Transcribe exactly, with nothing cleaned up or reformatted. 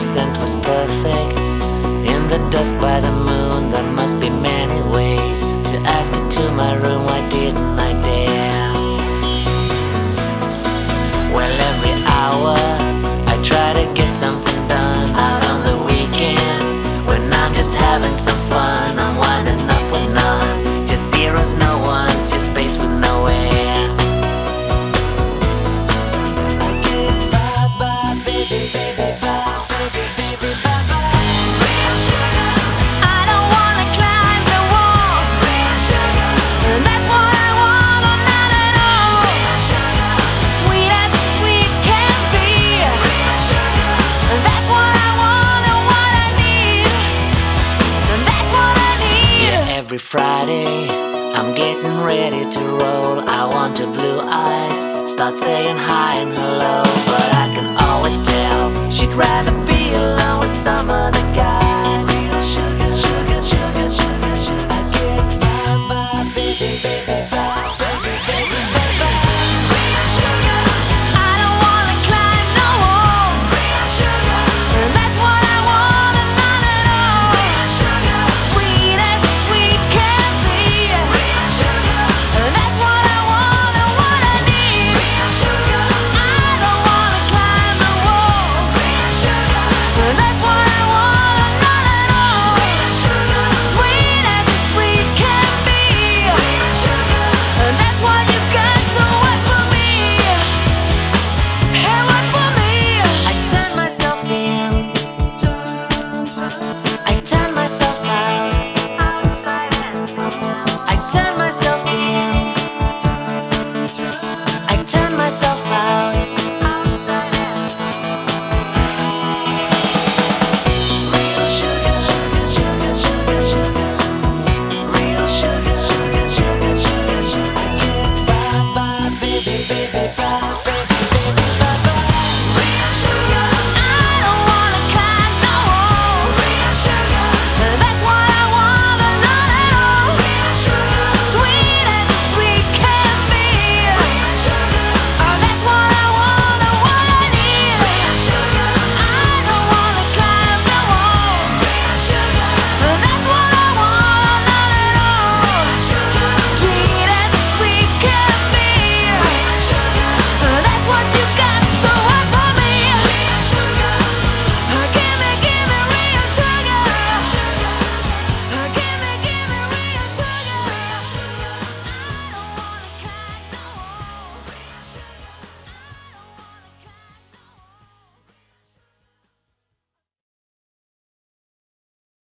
scent was perfect. In the dusk by the moon, there must be many ways to ask her to my room. Why didn't I dare? Well, every hour I try to get something done. Out on the weekend, when I'm just having some fun, I'm winding up with none. Just zeros, no ones, just space with no air. I get bye bye, baby, baby, bye, baby, baby, bye bye. Real sugar. I don't wanna climb the walls. Real sugar. That's what I want, or not at all. Real sugar. Sweet as sweet can be. Real sugar. That's what I want and what I need. And that's what I need. Yeah, every Friday I'm getting ready to roll. I want her blue eyes, start saying hi and hello, but I can always tell she'd rather be